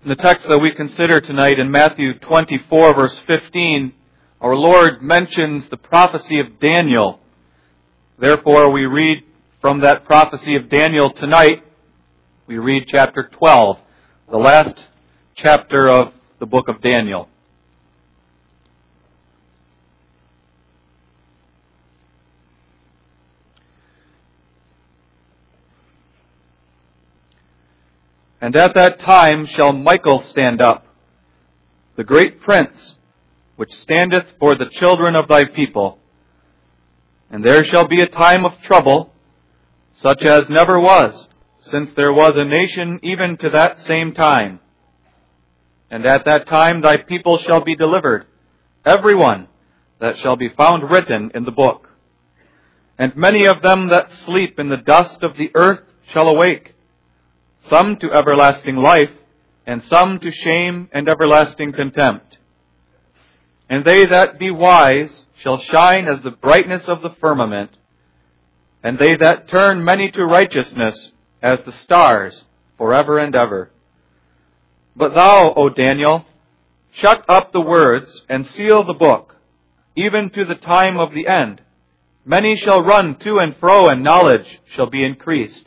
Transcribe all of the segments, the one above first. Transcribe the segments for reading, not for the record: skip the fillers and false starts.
In the text that we consider tonight in Matthew 24, verse 15, our Lord mentions the prophecy of Daniel. Therefore, we read from that prophecy of Daniel tonight. We read chapter 12, the last chapter of the book of Daniel. And at that time shall Michael stand up, the great prince, which standeth for the children of thy people. And there shall be a time of trouble, such as never was, since there was a nation even to that same time. And at that time thy people shall be delivered, every one that shall be found written in the book. And many of them that sleep in the dust of the earth shall awake, some to everlasting life, and some to shame and everlasting contempt. And they that be wise shall shine as the brightness of the firmament, and they that turn many to righteousness as the stars forever and ever. But thou, O Daniel, shut up the words and seal the book, even to the time of the end. Many shall run to and fro, and knowledge shall be increased.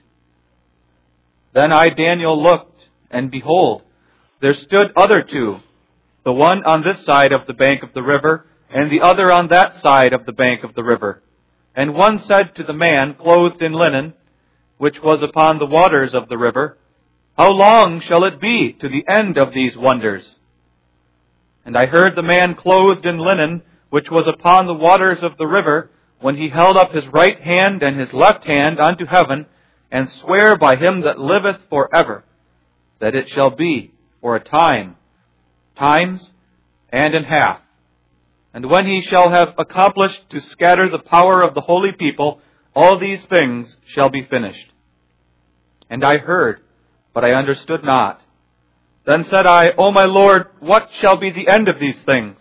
Then I, Daniel, looked, and behold, there stood other two, the one on this side of the bank of the river, and the other on that side of the bank of the river. And one said to the man clothed in linen, which was upon the waters of the river, How long shall it be to the end of these wonders? And I heard the man clothed in linen, which was upon the waters of the river, when he held up his right hand and his left hand unto heaven, and swear by him that liveth forever, that it shall be for a time, times, and an half. And when he shall have accomplished to scatter the power of the holy people, all these things shall be finished. And I heard, but I understood not. Then said I, O my Lord, what shall be the end of these things?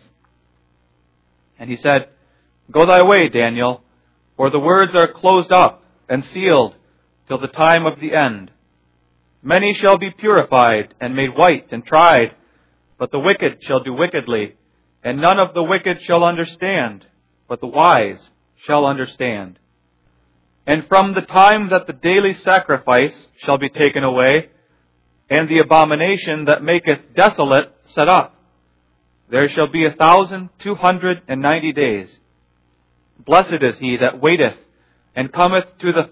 And he said, Go thy way, Daniel, for the words are closed up and sealed till the time of the end. Many shall be purified and made white and tried, but the wicked shall do wickedly, and none of the wicked shall understand, but the wise shall understand. And from the time that the daily sacrifice shall be taken away, and the abomination that maketh desolate set up, there shall be 1,290 days. Blessed is he that waiteth, and cometh to the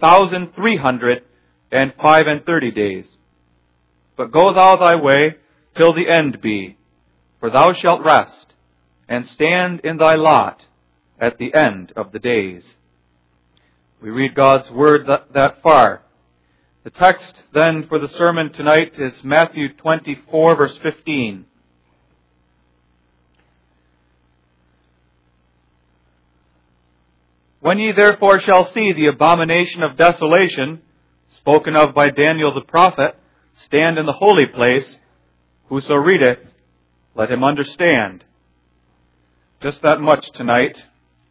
1,335 days. But go thou thy way till the end be, for thou shalt rest, and stand in thy lot at the end of the days. We read God's word that far. The text then for the sermon tonight is Matthew 24, verse 15. When ye therefore shall see the abomination of desolation, spoken of by Daniel the prophet, stand in the holy place, whoso readeth, let him understand. Just that much tonight.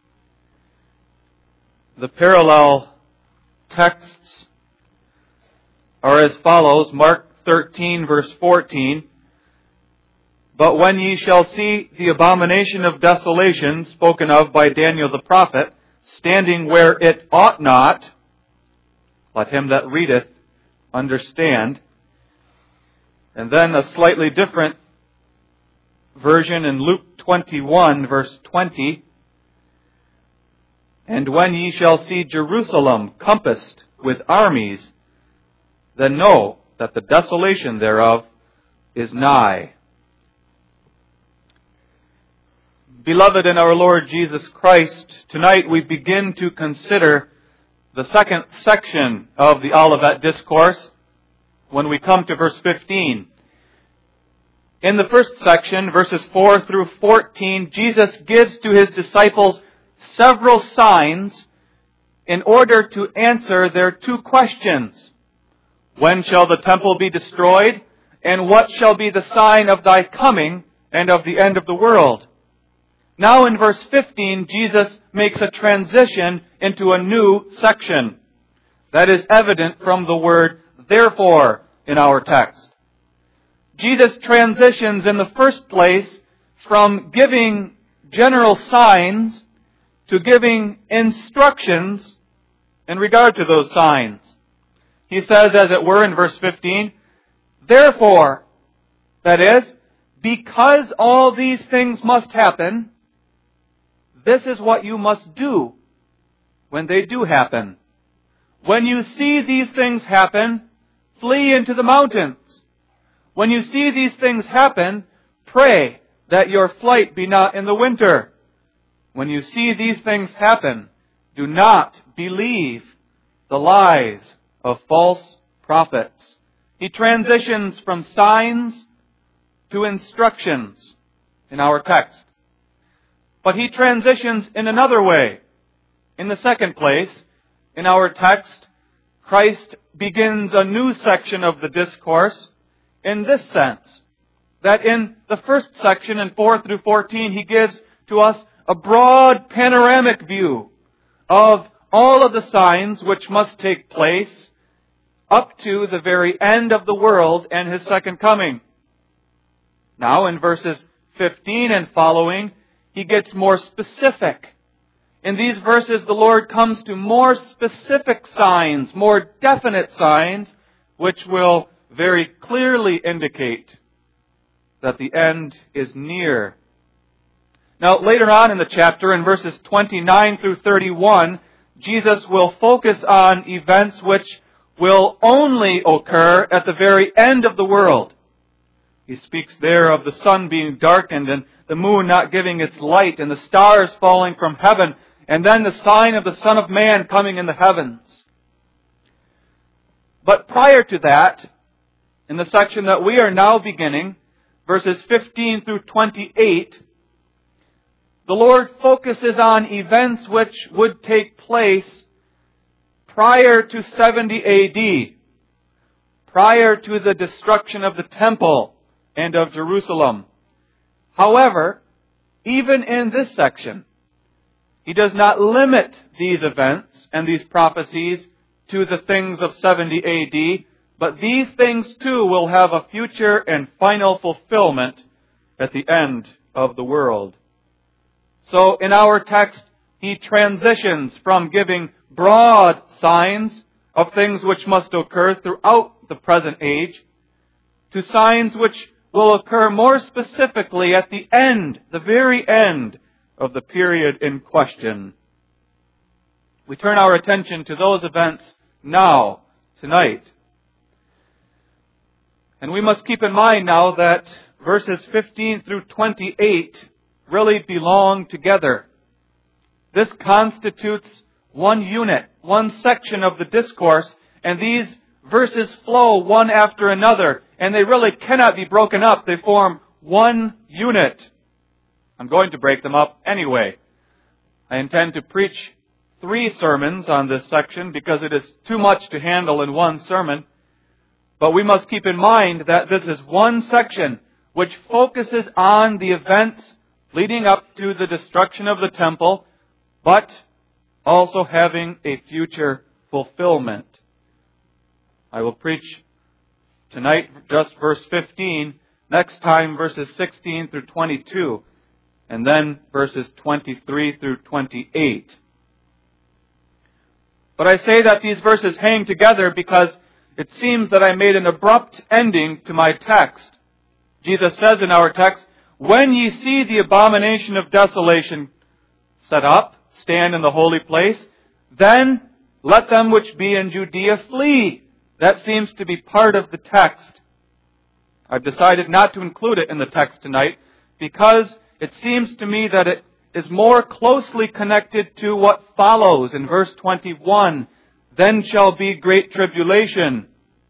The parallel texts are as follows. Mark 13, verse 14. But when ye shall see the abomination of desolation, spoken of by Daniel the prophet, standing where it ought not, let him that readeth understand. And then a slightly different version in Luke 21, verse 20. And when ye shall see Jerusalem compassed with armies, then know that the desolation thereof is nigh. Beloved in our Lord Jesus Christ, tonight we begin to consider the second section of the Olivet Discourse when we come to verse 15. In the first section, verses 4 through 14, Jesus gives to his disciples several signs in order to answer their two questions. When shall the temple be destroyed? And what shall be the sign of thy coming and of the end of the world? Now in verse 15, Jesus makes a transition into a new section. That is evident from the word therefore in our text. Jesus transitions in the first place from giving general signs to giving instructions in regard to those signs. He says, as it were, in verse 15, therefore, that is, because all these things must happen, this is what you must do when they do happen. When you see these things happen, flee into the mountains. When you see these things happen, pray that your flight be not in the winter. When you see these things happen, do not believe the lies of false prophets. He transitions from signs to instructions in our text. But he transitions in another way. In the second place, in our text, Christ begins a new section of the discourse in this sense, that in the first section, in 4 through 14, he gives to us a broad panoramic view of all of the signs which must take place up to the very end of the world and His second coming. Now, in verses 15 and following, he gets more specific. In these verses, the Lord comes to more specific signs, more definite signs, which will very clearly indicate that the end is near. Now, later on in the chapter, in verses 29 through 31, Jesus will focus on events which will only occur at the very end of the world. He speaks there of the sun being darkened and the moon not giving its light and the stars falling from heaven, and then the sign of the Son of Man coming in the heavens. But prior to that, in the section that we are now beginning, verses 15 through 28, the Lord focuses on events which would take place prior to 70 A.D., prior to the destruction of the temple and of Jerusalem. However, even in this section, he does not limit these events and these prophecies to the things of 70 A.D., but these things too will have a future and final fulfillment at the end of the world. So in our text, he transitions from giving broad signs of things which must occur throughout the present age to signs which will occur more specifically at the end, the very end of the period in question. We turn our attention to those events now, tonight. And we must keep in mind now that verses 15 through 28 really belong together. This constitutes one unit, one section of the discourse, and these verses flow one after another, and they really cannot be broken up. They form one unit. I'm going to break them up anyway. I intend to preach 3 sermons on this section because it is too much to handle in one sermon. But we must keep in mind that this is one section which focuses on the events leading up to the destruction of the temple, but also having a future fulfillment. I will preach tonight just verse 15, next time verses 16 through 22, and then verses 23 through 28. But I say that these verses hang together because it seems that I made an abrupt ending to my text. Jesus says in our text, when ye see the abomination of desolation set up, stand in the holy place, then let them which be in Judea flee. That seems to be part of the text. I've decided not to include it in the text tonight because it seems to me that it is more closely connected to what follows in verse 21. Then shall be great tribulation.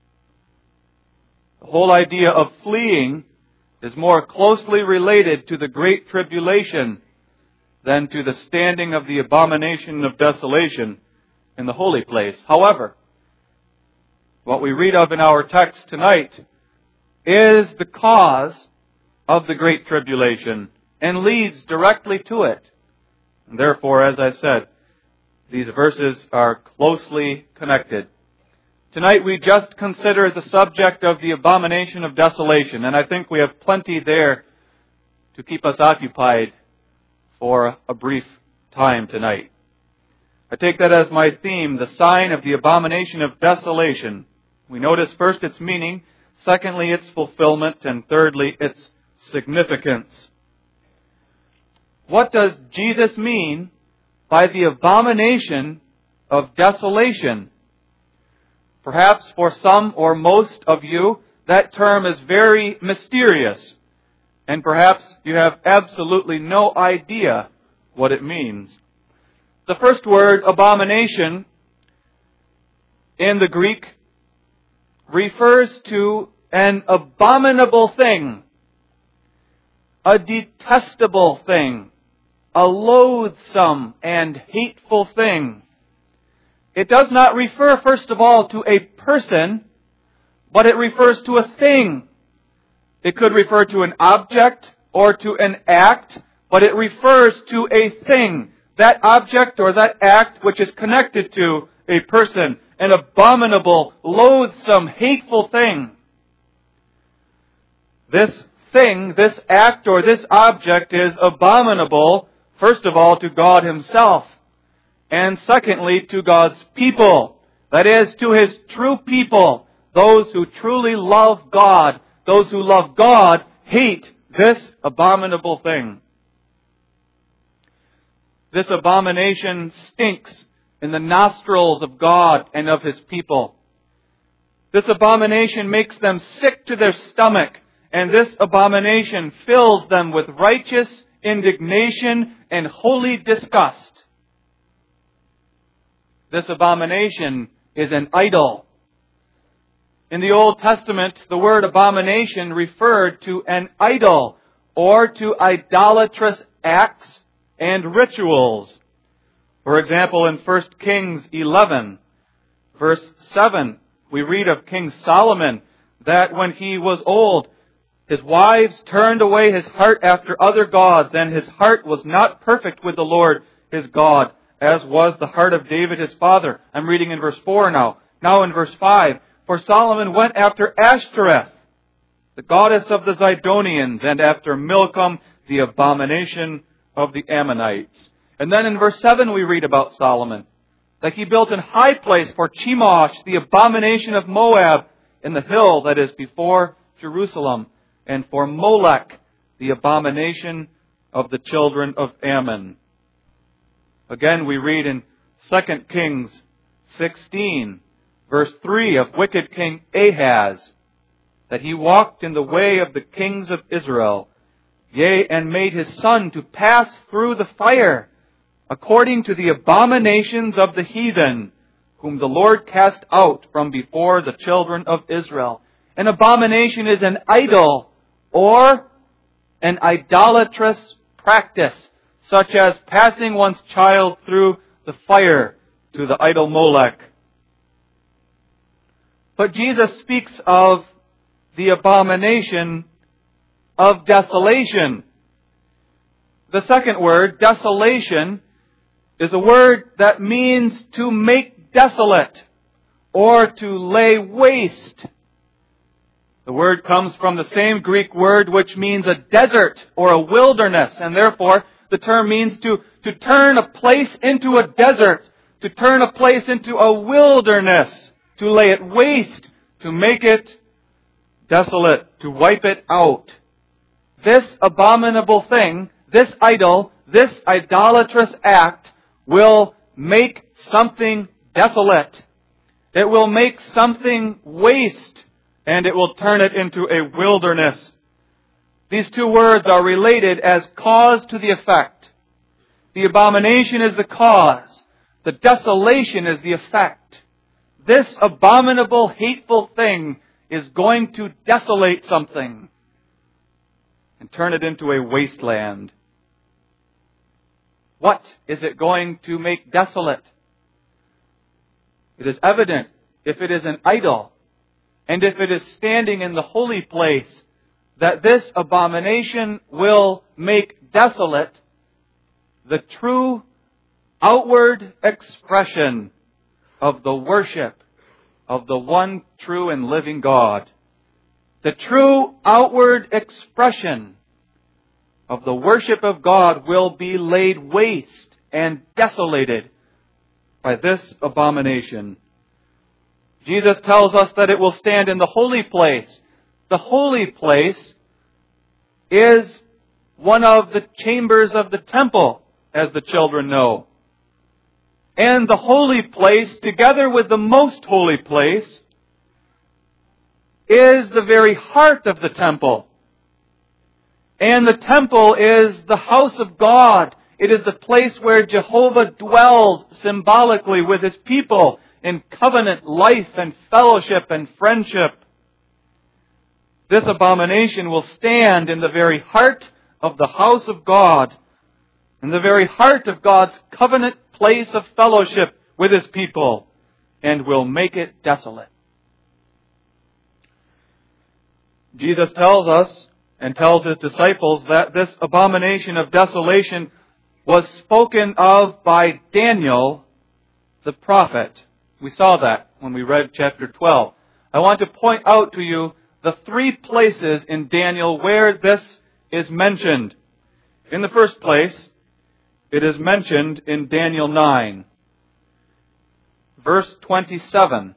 The whole idea of fleeing is more closely related to the great tribulation than to the standing of the abomination of desolation in the holy place. However, what we read of in our text tonight is the cause of the great tribulation and leads directly to it. And therefore, as I said, these verses are closely connected. Tonight we just consider the subject of the abomination of desolation, and I think we have plenty there to keep us occupied for a brief time tonight. I take that as my theme, the sign of the abomination of desolation. We notice first its meaning, secondly its fulfillment, and thirdly its significance. What does Jesus mean by the abomination of desolation? Perhaps for some or most of you, that term is very mysterious, and perhaps you have absolutely no idea what it means. The first word, abomination, in the Greek refers to an abominable thing, a detestable thing, a loathsome and hateful thing. It does not refer, first of all, to a person, but it refers to a thing. It could refer to an object or to an act, but it refers to a thing, that object or that act which is connected to a person, an abominable, loathsome, hateful thing. This thing, this act or this object is abominable, first of all, to God Himself. And secondly, to God's people. That is, to His true people. Those who truly love God. Those who love God hate this abominable thing. This abomination stinks in the nostrils of God and of His people. This abomination makes them sick to their stomach. And this abomination fills them with righteous indignation and holy disgust. This abomination is an idol. In the Old Testament, the word abomination referred to an idol or to idolatrous acts and rituals. For example, in 1 Kings 11, verse 7, we read of King Solomon that when he was old, his wives turned away his heart after other gods, and his heart was not perfect with the Lord his God, as was the heart of David his father. I'm reading in verse 4 now. Now in verse 5, for Solomon went after Ashtoreth, the goddess of the Zidonians, and after Milcom, the abomination of the Ammonites. And then in verse 7 we read about Solomon, that he built an high place for Chemosh, the abomination of Moab, in the hill that is before Jerusalem, and for Molech, the abomination of the children of Ammon. Again, we read in 2 Kings 16, verse 3 of wicked King Ahaz, that he walked in the way of the kings of Israel, yea, and made his son to pass through the fire, according to the abominations of the heathen, whom the Lord cast out from before the children of Israel. An abomination is an idol or an idolatrous practice, such as passing one's child through the fire to the idol Molech. But Jesus speaks of the abomination of desolation. The second word, desolation, is a word that means to make desolate or to lay waste. The word comes from the same Greek word which means a desert or a wilderness, and therefore the term means to turn a place into a desert, to turn a place into a wilderness, to lay it waste, to make it desolate, to wipe it out. This abominable thing, this idol, this idolatrous act will make something desolate. It will make something waste, and it will turn it into a wilderness. These two words are related as cause to the effect. The abomination is the cause. The desolation is the effect. This abominable, hateful thing is going to desolate something and turn it into a wasteland. What is it going to make desolate? It is evident if it is an idol and if it is standing in the holy place that this abomination will make desolate the true outward expression of the worship of the one true and living God. The true outward expression of the worship of God will be laid waste and desolated by this abomination. Jesus tells us that it will stand in the holy place. The holy place is one of the chambers of the temple, as the children know. And the holy place, together with the most holy place, is the very heart of the temple. And the temple is the house of God. It is the place where Jehovah dwells symbolically with His people in covenant life and fellowship and friendship. This abomination will stand in the very heart of the house of God, in the very heart of God's covenant place of fellowship with His people, and will make it desolate. Jesus tells us and tells His disciples that this abomination of desolation was spoken of by Daniel the prophet. We saw that when we read chapter 12. I want to point out to you the 3 places in Daniel where this is mentioned. In the first place, it is mentioned in Daniel 9, verse 27.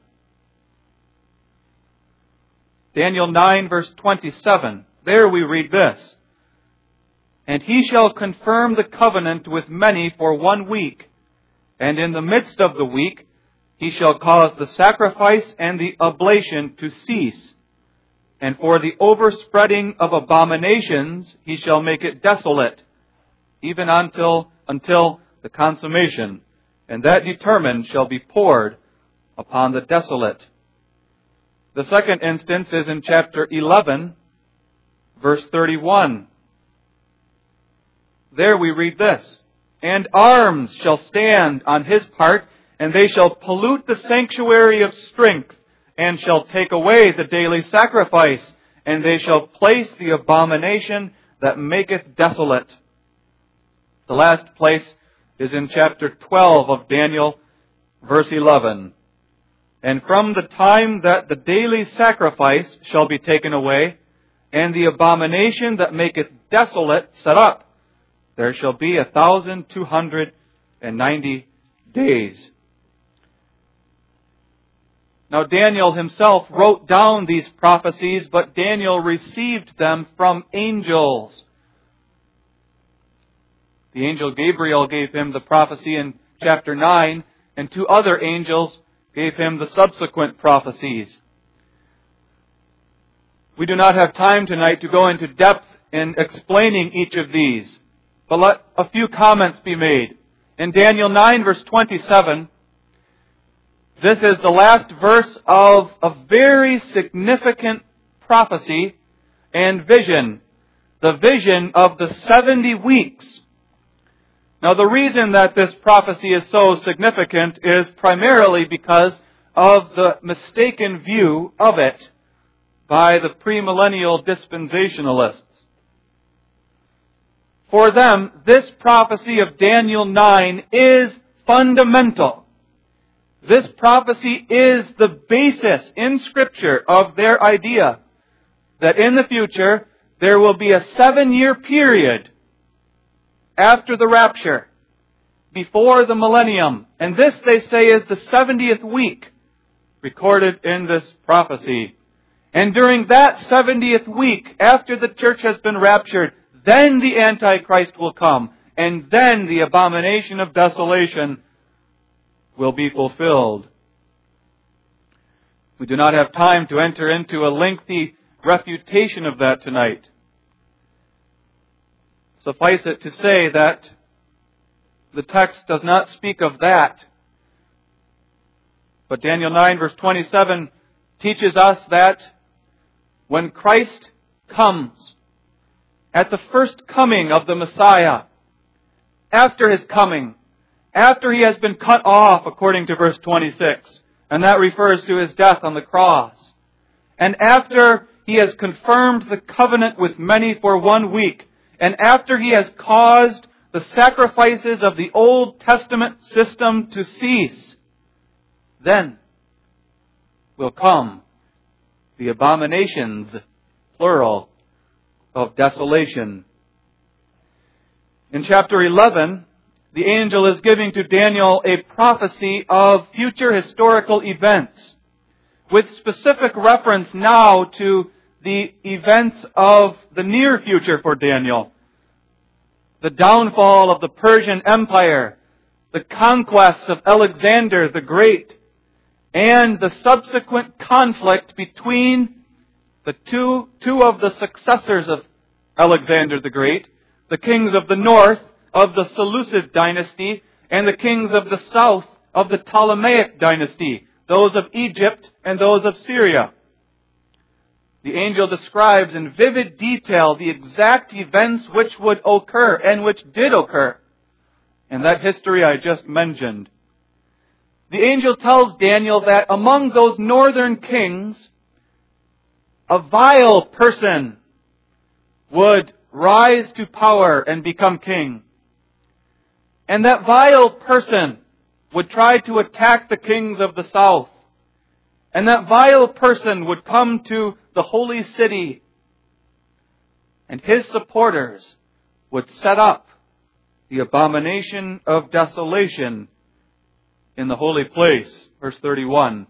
Daniel 9, verse 27. There we read this. And he shall confirm the covenant with many for 1 week, and in the midst of the week he shall cause the sacrifice and the oblation to cease. And for the overspreading of abominations he shall make it desolate, even until the consummation, and that determined shall be poured upon the desolate. The second instance is in chapter 11, verse 31. There we read this. And arms shall stand on his part, and they shall pollute the sanctuary of strength, and shall take away the daily sacrifice, and they shall place the abomination that maketh desolate. The last place is in chapter 12 of Daniel, verse 11. And from the time that the daily sacrifice shall be taken away, and the abomination that maketh desolate set up, there shall be 1,290 days. Now Daniel himself wrote down these prophecies, but Daniel received them from angels. The angel Gabriel gave him the prophecy in chapter 9, and 2 other angels gave him the subsequent prophecies. We do not have time tonight to go into depth in explaining each of these, but let a few comments be made. In Daniel 9, verse 27, this is the last verse of a very significant prophecy and vision, the vision of the 70 weeks. Now, the reason that this prophecy is so significant is primarily because of the mistaken view of it by the premillennial dispensationalists. For them, this prophecy of Daniel 9 is fundamental. This prophecy is the basis in Scripture of their idea that in the future there will be a 7-year period after the rapture, before the millennium. And this, they say, is the 70th week recorded in this prophecy. And during that 70th week, after the church has been raptured, then the Antichrist will come, and then the abomination of desolation will be fulfilled. We do not have time to enter into a lengthy refutation of that tonight. Suffice it to say that the text does not speak of that. But Daniel 9 verse 27 teaches us that when Christ comes, at the first coming of the Messiah, after His coming, after He has been cut off, according to verse 26, and that refers to His death on the cross, and after He has confirmed the covenant with many for 1 week, and after He has caused the sacrifices of the Old Testament system to cease, then will come. The abominations, plural, of desolation. In chapter 11, the angel is giving to Daniel a prophecy of future historical events, with specific reference now to the events of the near future for Daniel. The downfall of the Persian Empire, the conquest of Alexander the Great, and the subsequent conflict between the two of the successors of Alexander the Great, the kings of the north of the Seleucid dynasty, and the kings of the south of the Ptolemaic dynasty, those of Egypt and those of Syria. The angel describes in vivid detail the exact events which would occur and which did occur in that history I just mentioned. The angel tells Daniel that among those northern kings, a vile person would rise to power and become king. And that vile person would try to attack the kings of the south. And that vile person would come to the holy city. And his supporters would set up the abomination of desolation in the holy place. Verse 31.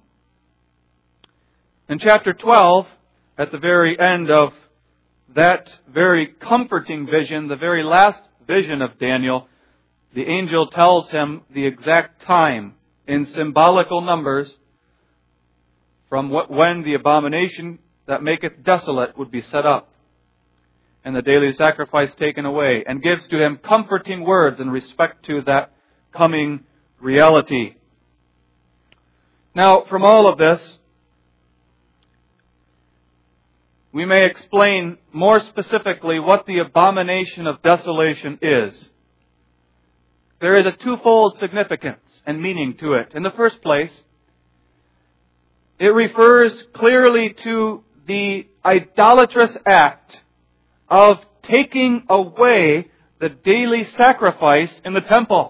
In chapter 12, at the very end of that very comforting vision, the very last vision of Daniel, the angel tells him the exact time in symbolical numbers from when the abomination that maketh desolate would be set up and the daily sacrifice taken away, and gives to him comforting words in respect to that coming reality. Now, from all of this, we may explain more specifically what the abomination of desolation is. There is a twofold significance and meaning to it. In the first place, it refers clearly to the idolatrous act of taking away the daily sacrifice in the temple.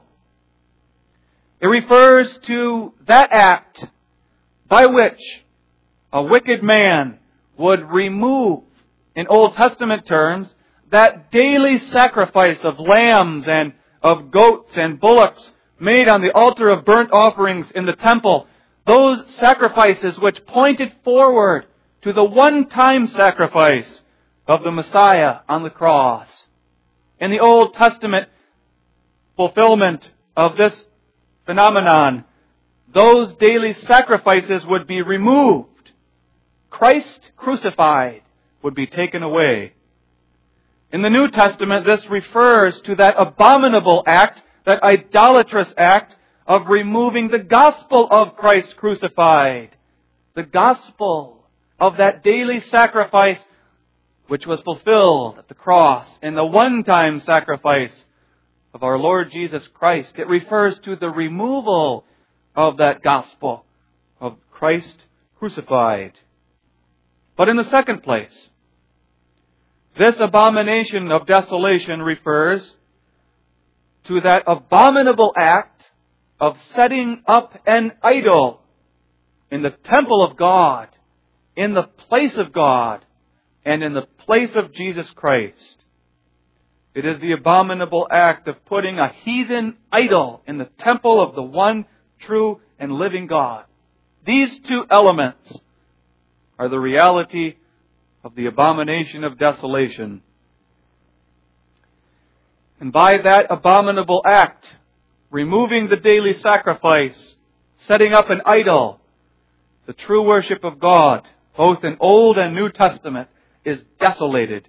It refers to that act by which a wicked man would remove, in Old Testament terms, that daily sacrifice of lambs and of goats and bullocks made on the altar of burnt offerings in the temple. Those sacrifices which pointed forward to the one-time sacrifice of the Messiah on the cross. In the Old Testament fulfillment of this phenomenon, those daily sacrifices would be removed. Christ crucified would be taken away. In the New Testament, this refers to that abominable act, that idolatrous act of removing the gospel of Christ crucified. The gospel of that daily sacrifice which was fulfilled at the cross in the one-time sacrifice of our Lord Jesus Christ. It refers to the removal of that gospel of Christ crucified. But in the second place, this abomination of desolation refers to that abominable act of setting up an idol in the temple of God, in the place of God, and in the place of Jesus Christ. It is the abominable act of putting a heathen idol in the temple of the one true and living God. These two elements are the reality of the abomination of desolation. And by that abominable act, removing the daily sacrifice, setting up an idol, the true worship of God, both in Old and New Testament, is desolated.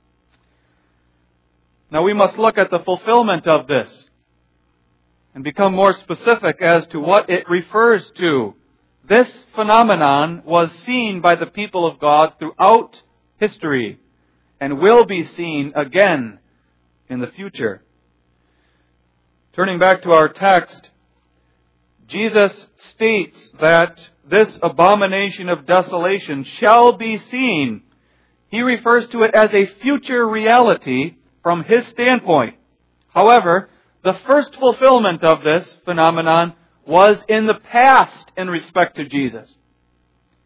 Now we must look at the fulfillment of this and become more specific as to what it refers to. This phenomenon was seen by the people of God throughout history and will be seen again in the future. Turning back to our text, Jesus states that this abomination of desolation shall be seen. He refers to it as a future reality from his standpoint. However, the first fulfillment of this phenomenon was in the past in respect to Jesus.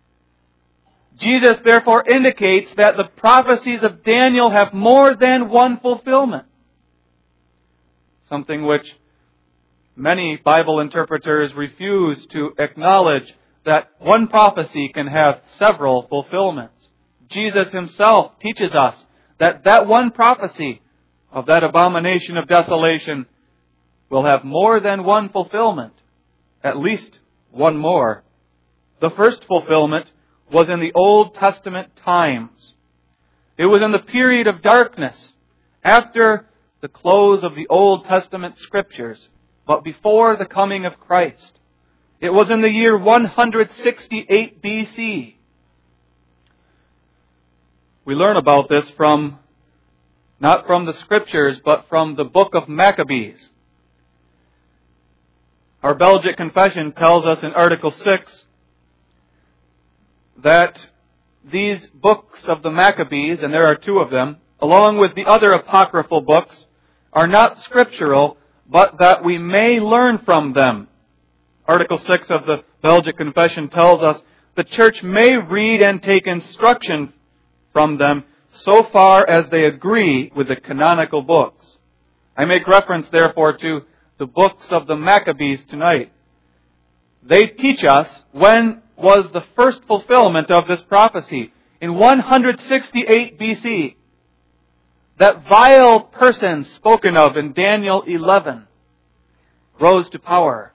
Jesus therefore indicates that the prophecies of Daniel have more than one fulfillment. Something which many Bible interpreters refuse to acknowledge, that one prophecy can have several fulfillments. Jesus himself teaches us that that one prophecy of that abomination of desolation will have more than one fulfillment, at least one more. The first fulfillment was in the Old Testament times. It was in the period of darkness, after the close of the Old Testament Scriptures, but before the coming of Christ. It was in the year 168 BC. We learn about this not from the Scriptures, but from the book of Maccabees. Our Belgic Confession tells us in Article 6 that these books of the Maccabees, and there are two of them, along with the other apocryphal books, are not scriptural, but that we may learn from them. Article 6 of the Belgic Confession tells us the church may read and take instruction from them so far as they agree with the canonical books. I make reference, therefore, to the books of the Maccabees tonight. They teach us when was the first fulfillment of this prophecy. In 168 BC, that vile person spoken of in Daniel 11 rose to power.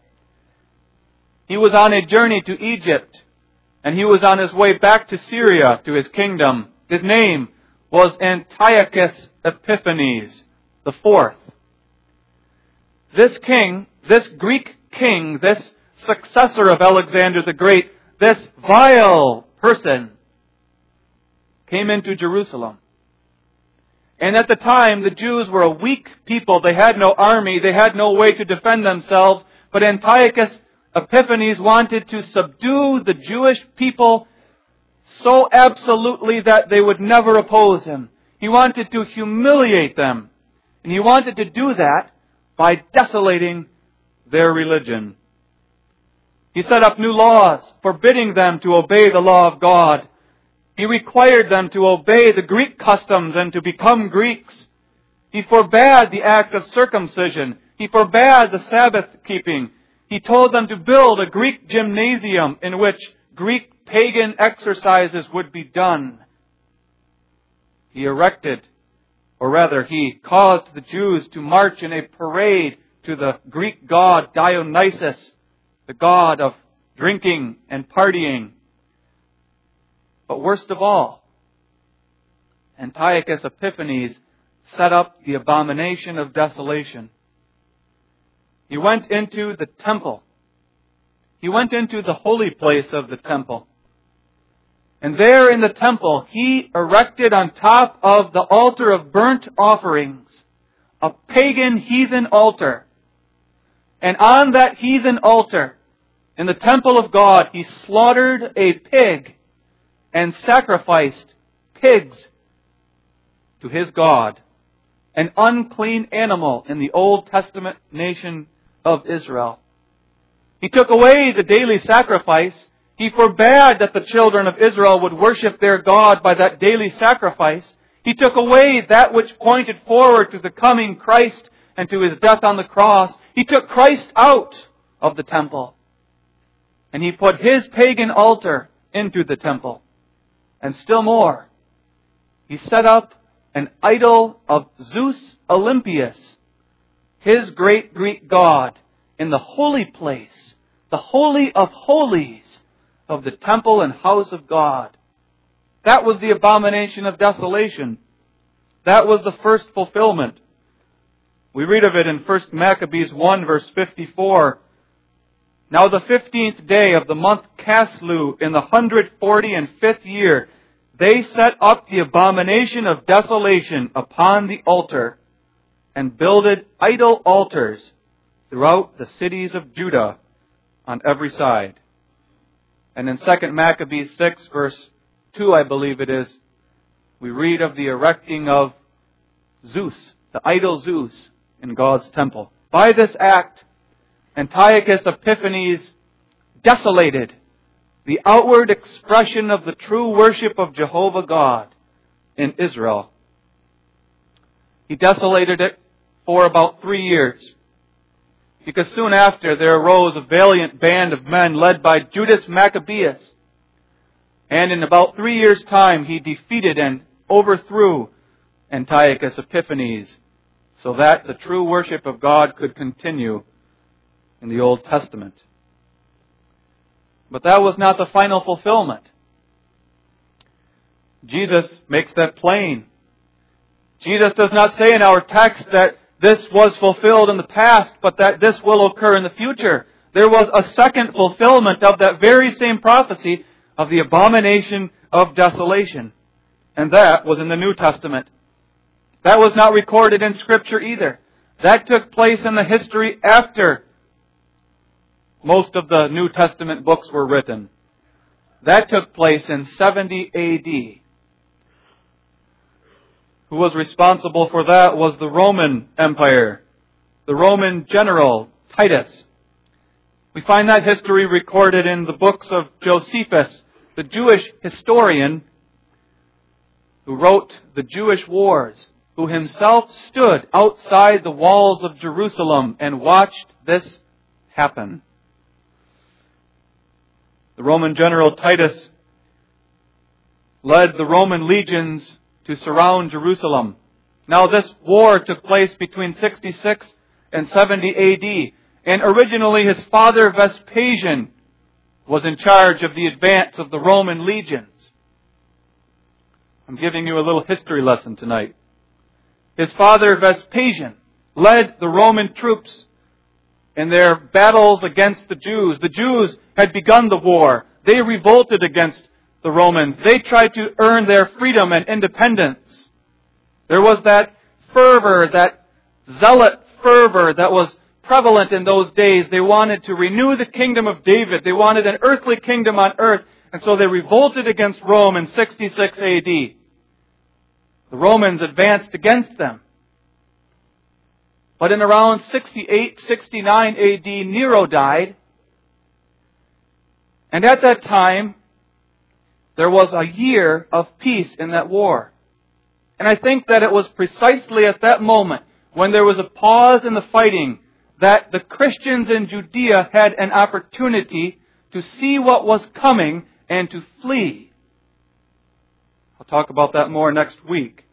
He was on a journey to Egypt, and he was on his way back to Syria, to his kingdom. His name was Antiochus Epiphanes IV. This king, this Greek king, this successor of Alexander the Great, this vile person came into Jerusalem. And at the time, the Jews were a weak people. They had no army. They had no way to defend themselves. But Antiochus Epiphanes wanted to subdue the Jewish people so absolutely that they would never oppose him. He wanted to humiliate them. And he wanted to do that by desolating their religion. He set up new laws forbidding them to obey the law of God. He required them to obey the Greek customs and to become Greeks. He forbade the act of circumcision. He forbade the Sabbath keeping. He told them to build a Greek gymnasium in which Greek pagan exercises would be done. He caused the Jews to march in a parade to the Greek god Dionysus, the god of drinking and partying. But worst of all, Antiochus Epiphanes set up the abomination of desolation. He went into the temple. He went into the holy place of the temple. And there in the temple, he erected on top of the altar of burnt offerings a pagan heathen altar. And on that heathen altar, in the temple of God, he slaughtered a pig and sacrificed pigs to his God, an unclean animal in the Old Testament nation of Israel. He took away the daily sacrifice. He forbade that the children of Israel would worship their God by that daily sacrifice. He took away that which pointed forward to the coming Christ and to his death on the cross. He took Christ out of the temple. And he put his pagan altar into the temple. And still more, he set up an idol of Zeus Olympius, his great Greek god, in the holy place, the holy of holies of the temple and house of God. That was the abomination of desolation. That was the first fulfillment. We read of it in 1 Maccabees 1 verse 54. Now the 15th day of the month Caslu in the 145th year, they set up the abomination of desolation upon the altar and builded idol altars throughout the cities of Judah on every side. And in 2 Maccabees 6 verse 2, I believe it is, we read of the erecting of Zeus, the idol Zeus, in God's temple. By this act, Antiochus Epiphanes desolated the outward expression of the true worship of Jehovah God in Israel. He desolated it for about 3 years, because soon after there arose a valiant band of men led by Judas Maccabeus. And in about 3 years' time, he defeated and overthrew Antiochus Epiphanes, so that the true worship of God could continue in the Old Testament. But that was not the final fulfillment. Jesus makes that plain. Jesus does not say in our text that this was fulfilled in the past, but that this will occur in the future. There was a second fulfillment of that very same prophecy of the abomination of desolation. And that was in the New Testament. That was not recorded in Scripture either. That took place in the history after most of the New Testament books were written. That took place in 70 A.D. Who was responsible for that was the Roman Empire, the Roman general Titus. We find that history recorded in the books of Josephus, the Jewish historian who wrote the Jewish wars, who himself stood outside the walls of Jerusalem and watched this happen. The Roman general Titus led the Roman legions to surround Jerusalem. Now this war took place between 66 and 70 A.D. And originally his father Vespasian was in charge of the advance of the Roman legions. I'm giving you a little history lesson tonight. His father Vespasian led the Roman troops in their battles against the Jews. The Jews had begun the war. They revolted against the Romans. They tried to earn their freedom and independence. There was that fervor, that zealot fervor that was prevalent in those days. They wanted to renew the kingdom of David. They wanted an earthly kingdom on earth. And so they revolted against Rome in 66 A.D. The Romans advanced against them. But in around 68, 69 A.D., Nero died. And at that time, there was a year of peace in that war. And I think that it was precisely at that moment, when there was a pause in the fighting, that the Christians in Judea had an opportunity to see what was coming and to flee. I'll talk about that more next week.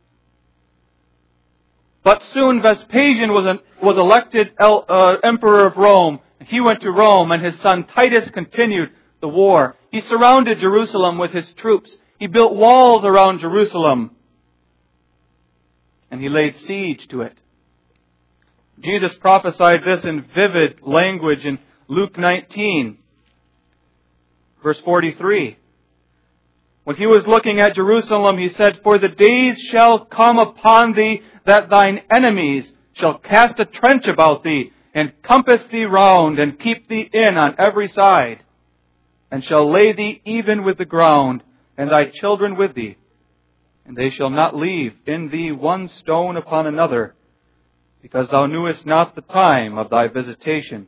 But soon Vespasian was elected emperor of Rome. He went to Rome, and his son Titus continued the war. He surrounded Jerusalem with his troops. He built walls around Jerusalem. And he laid siege to it. Jesus prophesied this in vivid language in Luke 19, verse 43. When he was looking at Jerusalem, he said, "For the days shall come upon thee that thine enemies shall cast a trench about thee, and compass thee round, and keep thee in on every side, and shall lay thee even with the ground, and thy children with thee. And they shall not leave in thee one stone upon another, because thou knewest not the time of thy visitation."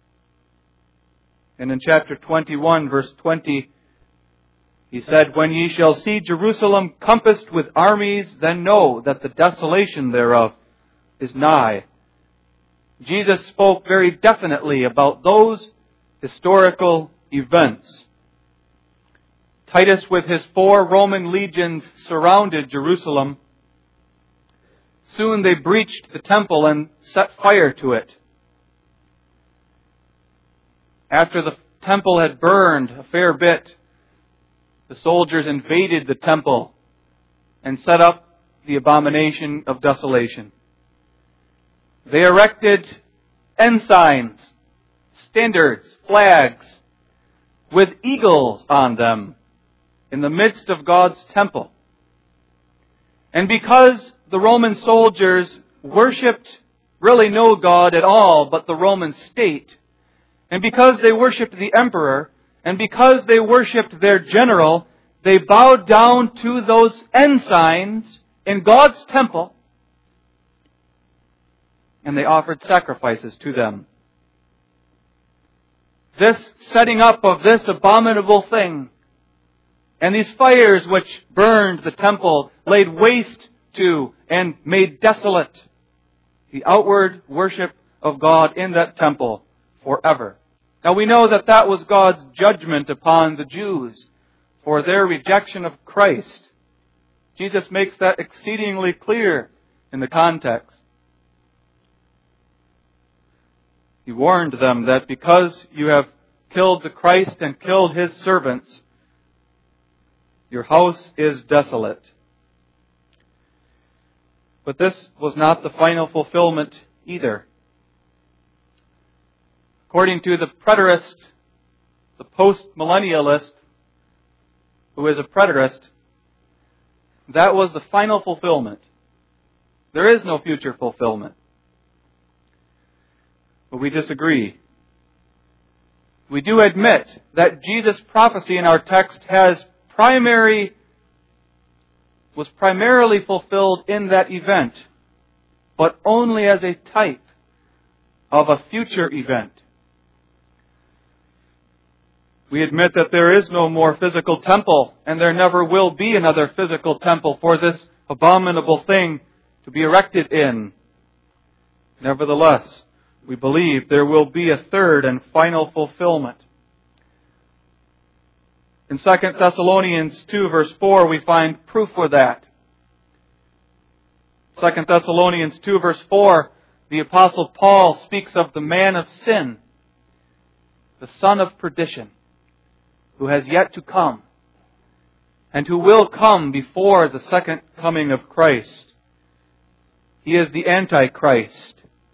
And in chapter 21, verse 20, he said, "When ye shall see Jerusalem compassed with armies, then know that the desolation thereof is nigh." Jesus spoke very definitely about those historical events. Titus with his 4 Roman legions surrounded Jerusalem. Soon they breached the temple and set fire to it. After the temple had burned a fair bit, the soldiers invaded the temple and set up the abomination of desolation. They erected ensigns, standards, flags, with eagles on them in the midst of God's temple. And because the Roman soldiers worshipped really no God at all but the Roman state, and because they worshipped the emperor, and because they worshipped their general, they bowed down to those ensigns in God's temple, and they offered sacrifices to them. this setting up of this abominable thing, and these fires which burned the temple, laid waste to and made desolate the outward worship of God in that temple forever. Now we know that that was God's judgment upon the Jews for their rejection of Christ. Jesus makes that exceedingly clear in the context. He warned them that because you have killed the Christ and killed His servants, your house is desolate. But this was not the final fulfillment either. According to the preterist, the post-millennialist, who is a preterist, that was the final fulfillment. There is no future fulfillment. But we disagree. We do admit that Jesus' prophecy in our text was primarily fulfilled in that event, but only as a type of a future event. We admit that there is no more physical temple, and there never will be another physical temple for this abominable thing to be erected in. Nevertheless, we believe there will be a third and final fulfillment. In 2 Thessalonians 2 verse 4, we find proof for that. 2 Thessalonians 2 verse 4, the Apostle Paul speaks of the man of sin, the son of perdition, who has yet to come, and who will come before the second coming of Christ. He is the Antichrist.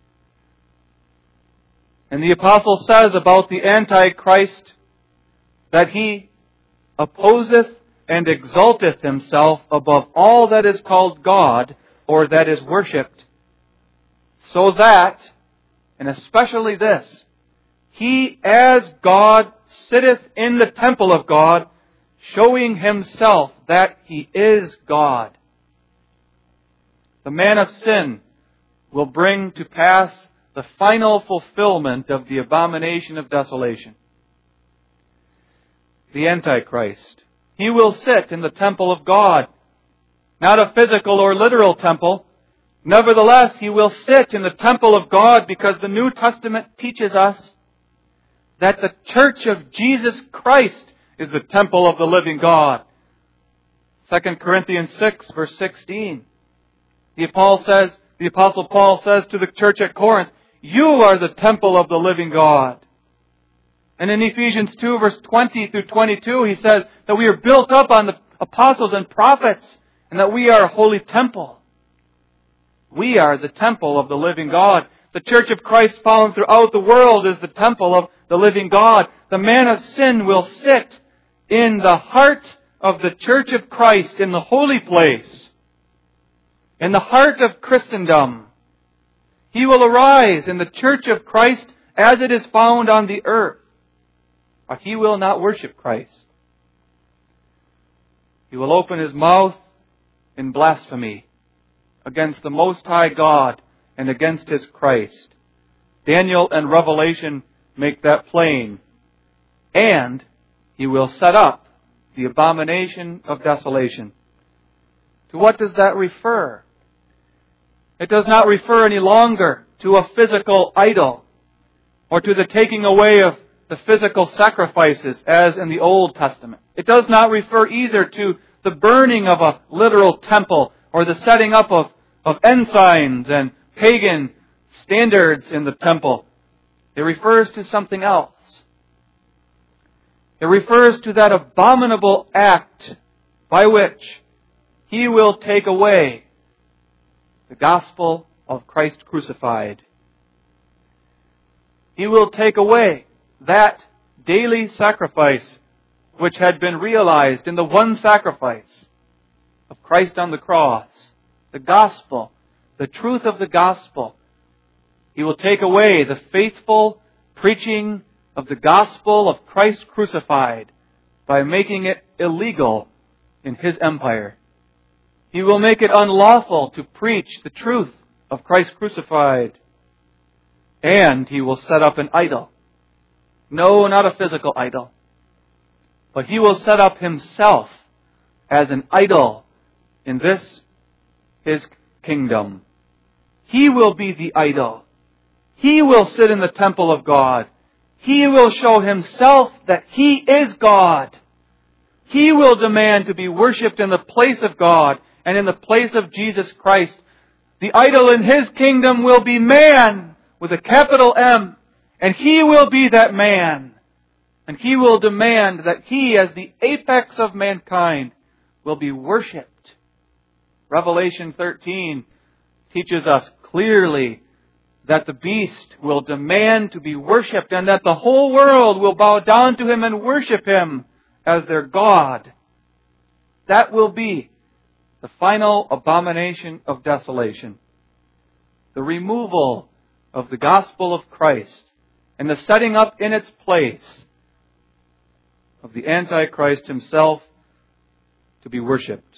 And the Apostle says about the Antichrist that he opposeth and exalteth himself above all that is called God or that is worshipped, so that, and especially this, he as God sitteth in the temple of God, showing himself that he is God. The man of sin will bring to pass the final fulfillment of the abomination of desolation. The Antichrist. He will sit in the temple of God. Not a physical or literal temple. Nevertheless, he will sit in the temple of God because the New Testament teaches us that the church of Jesus Christ is the temple of the living God. 2 Corinthians 6 verse 16. The Apostle Paul says to the church at Corinth, you are the temple of the living God. And in Ephesians 2 verse 20 through 22, he says that we are built up on the apostles and prophets and that we are a holy temple. We are the temple of the living God. The church of Christ found throughout the world is the temple of the living God. The man of sin will sit in the heart of the church of Christ, in the holy place, in the heart of Christendom. He will arise in the church of Christ as it is found on the earth. But he will not worship Christ. He will open his mouth in blasphemy against the Most High God and against His Christ. Daniel and Revelation make that plain. And he will set up the abomination of desolation. To what does that refer? It does not refer any longer to a physical idol or to the taking away of the physical sacrifices as in the Old Testament. It does not refer either to the burning of a literal temple or the setting up of ensigns and pagan standards in the temple. It refers to something else. It refers to that abominable act by which He will take away the gospel of Christ crucified. He will take away that daily sacrifice which had been realized in the one sacrifice of Christ on the cross. The gospel, the truth of the gospel. He will take away the faithful preaching of the gospel of Christ crucified by making it illegal in His empire. He will make it unlawful to preach the truth of Christ crucified. And He will set up an idol No, not a physical idol. But he will set up himself as an idol in this, his kingdom. He will be the idol. He will sit in the temple of God. He will show himself that he is God. He will demand to be worshipped in the place of God and in the place of Jesus Christ. The idol in his kingdom will be man with a capital M. And he will be that man. And he will demand that he, as the apex of mankind, will be worshipped. Revelation 13 teaches us clearly that the beast will demand to be worshipped and that the whole world will bow down to him and worship him as their God. That will be the final abomination of desolation. The removal of the gospel of Christ and the setting up in its place of the Antichrist himself to be worshipped.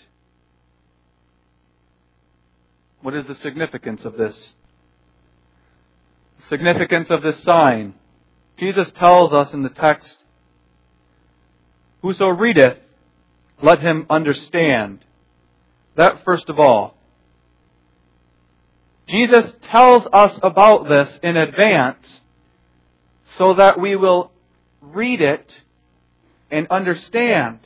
What is the significance of this? The significance of this sign. Jesus tells us in the text, "Whoso readeth, let him understand." That first of all. Jesus tells us about this in advance so that we will read it and understand.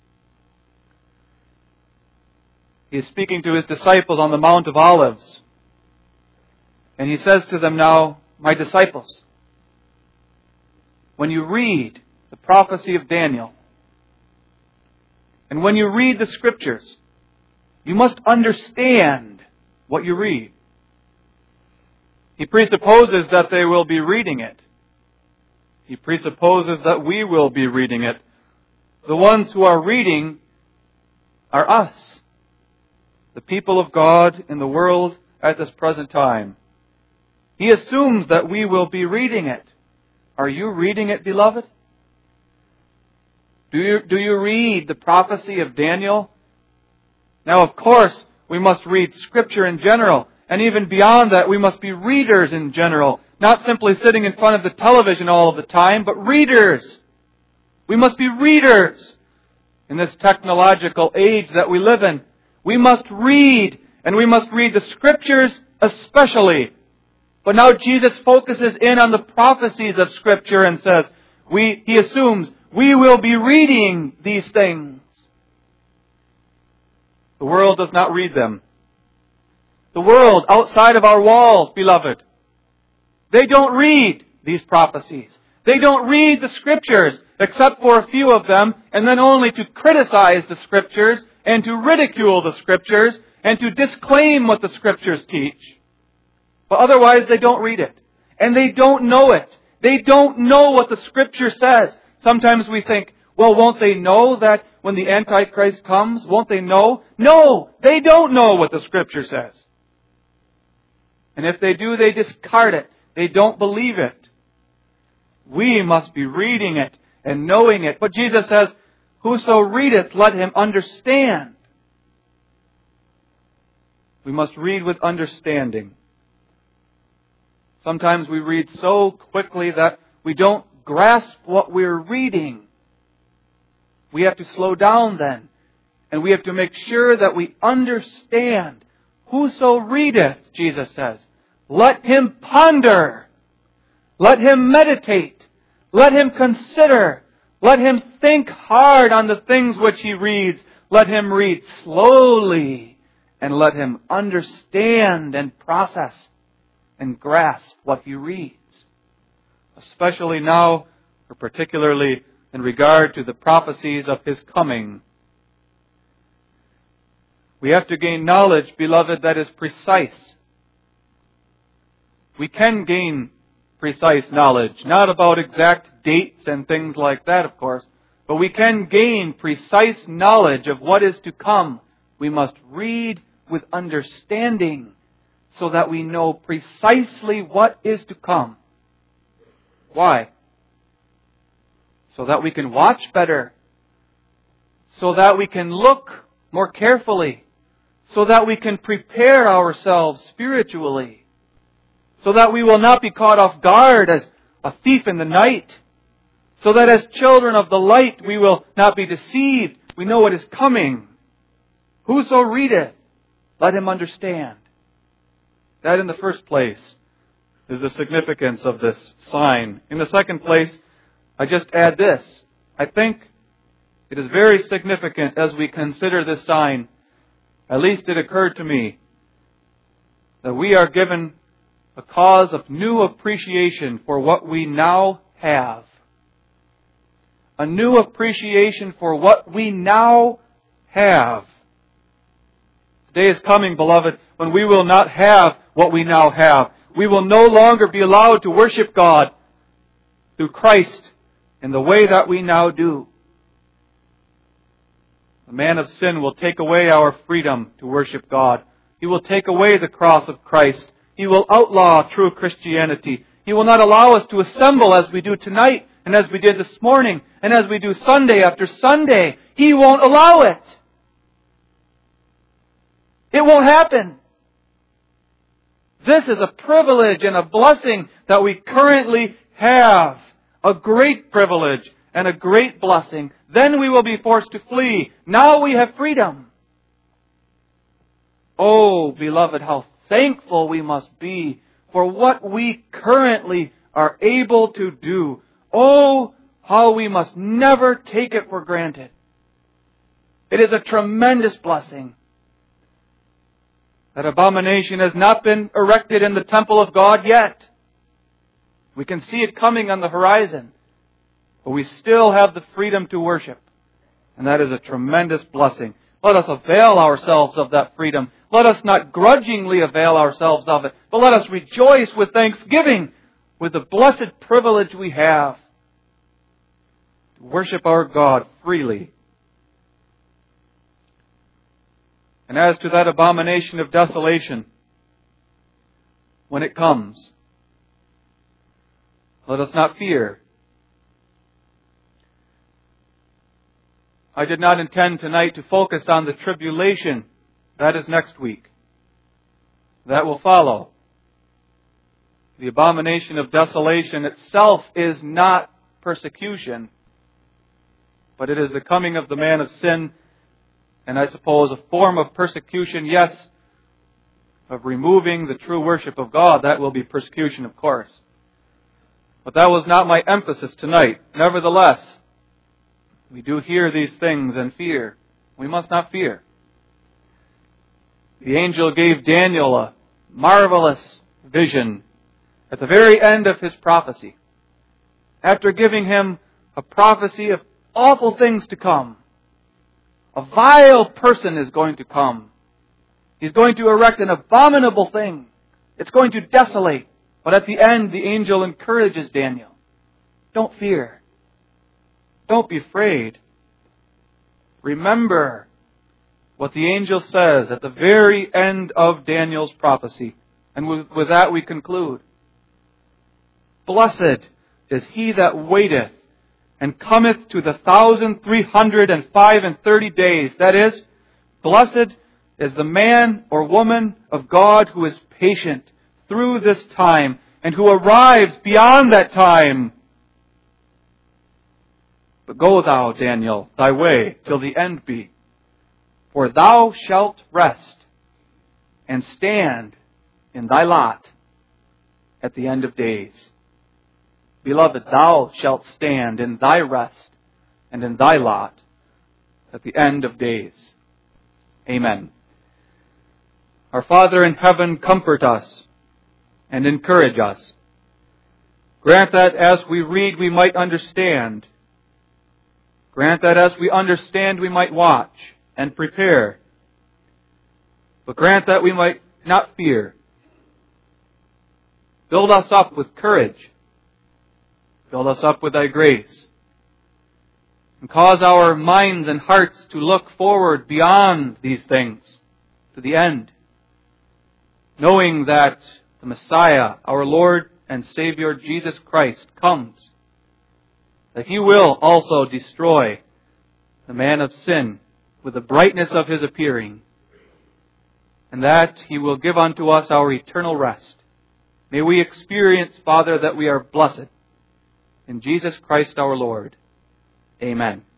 He is speaking to his disciples on the Mount of Olives. And he says to them now, "My disciples, when you read the prophecy of Daniel, and when you read the Scriptures, you must understand what you read." He presupposes that they will be reading it. He presupposes that we will be reading it. The ones who are reading are us, the people of God in the world at this present time. He assumes that we will be reading it. Are you reading it, beloved? Do you read the prophecy of Daniel? Now, of course, we must read Scripture in general. And even beyond that, we must be readers in general. Not simply sitting in front of the television all of the time, but readers. We must be readers in this technological age that we live in. We must read, and we must read the Scriptures especially. But now Jesus focuses in on the prophecies of Scripture and says, he assumes we will be reading these things. The world does not read them. The world outside of our walls, beloved, they don't read these prophecies. They don't read the Scriptures, except for a few of them, and then only to criticize the Scriptures, and to ridicule the Scriptures, and to disclaim what the Scriptures teach. But otherwise, they don't read it. And they don't know it. They don't know what the Scripture says. Sometimes we think, well, won't they know that when the Antichrist comes? Won't they know? No, they don't know what the Scripture says. And if they do, they discard it. They don't believe it. We must be reading it and knowing it. But Jesus says, "Whoso readeth, let him understand." We must read with understanding. Sometimes we read so quickly that we don't grasp what we're reading. We have to slow down then. And we have to make sure that we understand. "Whoso readeth," Jesus says, "let him ponder. Let him meditate. Let him consider. Let him think hard on the things which he reads. Let him read slowly. And let him understand and process and grasp what he reads." Especially now, or particularly in regard to the prophecies of his coming. We have to gain knowledge, beloved, that is precise. We can gain precise knowledge, not about exact dates and things like that, of course, but we can gain precise knowledge of what is to come. We must read with understanding so that we know precisely what is to come. Why? So that we can watch better, so that we can look more carefully, so that we can prepare ourselves spiritually, so that we will not be caught off guard as a thief in the night, so that as children of the light we will not be deceived. We know what is coming. Whoso readeth, let him understand. That in the first place is the significance of this sign. In the second place, I just add this. I think it is very significant as we consider this sign. At least it occurred to me that we are given a cause of new appreciation for what we now have. A new appreciation for what we now have. The day is coming, beloved, when we will not have what we now have. We will no longer be allowed to worship God through Christ in the way that we now do. The man of sin will take away our freedom to worship God. He will take away the cross of Christ. He will outlaw true Christianity. He will not allow us to assemble as we do tonight, and as we did this morning, and as we do Sunday after Sunday. He won't allow it. It won't happen. This is a privilege and a blessing that we currently have. A great privilege and a great blessing. Then we will be forced to flee. Now we have freedom. Oh, beloved, how thankful we must be for what we currently are able to do. Oh, how we must never take it for granted. It is a tremendous blessing. That abomination has not been erected in the temple of God yet. We can see it coming on the horizon. But we still have the freedom to worship. And that is a tremendous blessing. Let us avail ourselves of that freedom. Let us not grudgingly avail ourselves of it, but let us rejoice with thanksgiving with the blessed privilege we have to worship our God freely. And as to that abomination of desolation, when it comes, let us not fear. I did not intend tonight to focus on the tribulation. That is next week. That will follow. The abomination of desolation itself is not persecution, but it is the coming of the man of sin, and I suppose a form of persecution, yes, of removing the true worship of God. That will be persecution, of course. But that was not my emphasis tonight. Nevertheless, we do hear these things and fear. We must not fear. The angel gave Daniel a marvelous vision at the very end of his prophecy. After giving him a prophecy of awful things to come. A vile person is going to come. He's going to erect an abominable thing. It's going to desolate. But at the end, the angel encourages Daniel. Don't fear. Don't be afraid. Remember what the angel says at the very end of Daniel's prophecy. And with that we conclude. Blessed is he that waiteth and cometh to the 1,335 days. That is, blessed is the man or woman of God who is patient through this time and who arrives beyond that time. But go thou, Daniel, thy way till the end be. For thou shalt rest and stand in thy lot at the end of days. Beloved, thou shalt stand in thy rest and in thy lot at the end of days. Amen. Our Father in heaven, comfort us and encourage us. Grant that as we read, we might understand. Grant that as we understand, we might watch and prepare. But grant that we might not fear. Build us up with courage. Build us up with thy grace. And cause our minds and hearts to look forward beyond these things to the end. Knowing that the Messiah, our Lord and Savior Jesus Christ, comes. That He will also destroy the man of sin with the brightness of His appearing. And that He will give unto us our eternal rest. May we experience, Father, that we are blessed in Jesus Christ our Lord. Amen.